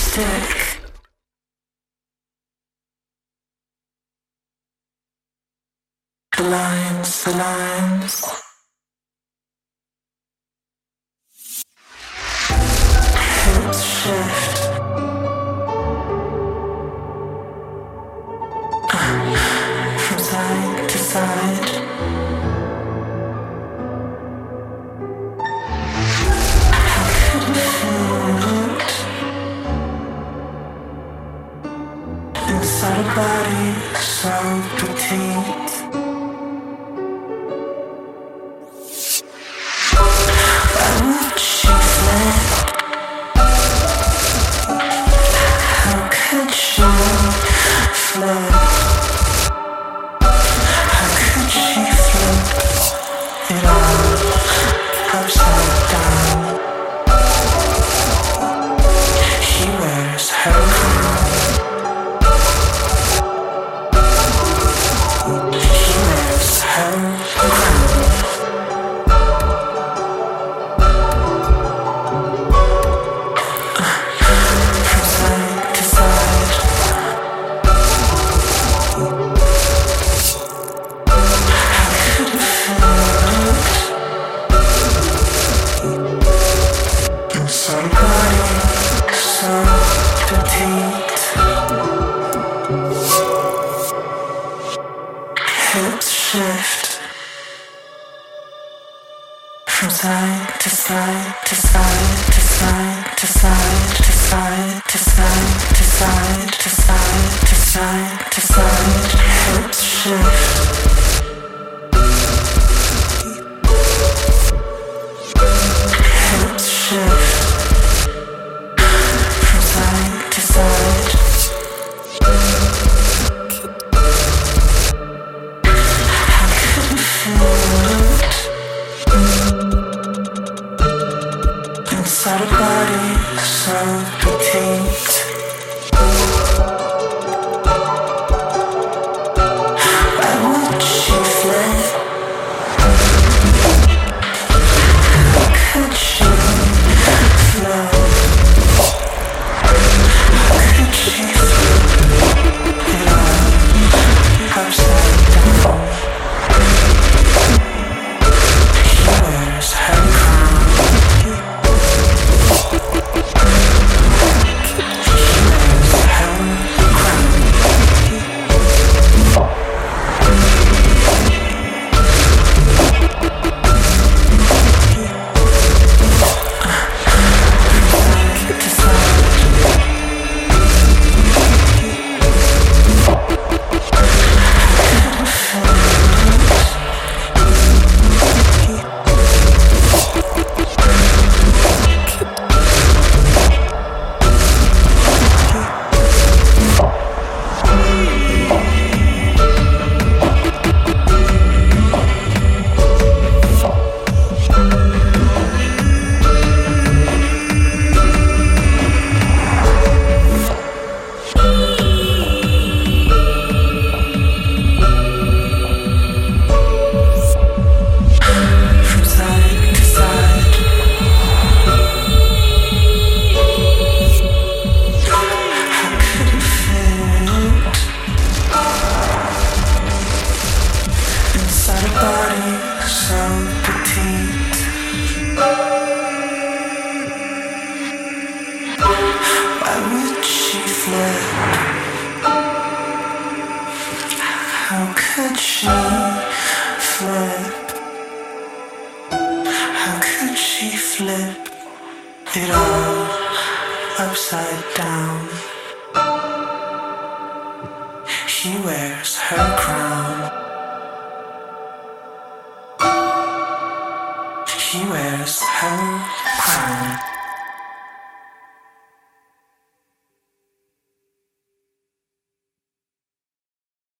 stick. The lines, the lines. Hips shift. From side to side. Inside a body so petite. Why would she flip? How could she flip? How could she flip it all upside down? She wears her crown. Somebody so petite. Hips shift from side to side to side to side to side to side to side to side to side to side to side. Hips shift. Hips shift. Inside a body so petite. Why would she flip? How could she flip? How could she flip it all upside down? She wears her crown. How could she flip? How could she flip it all upside down? She wears her crown. She wears her crown.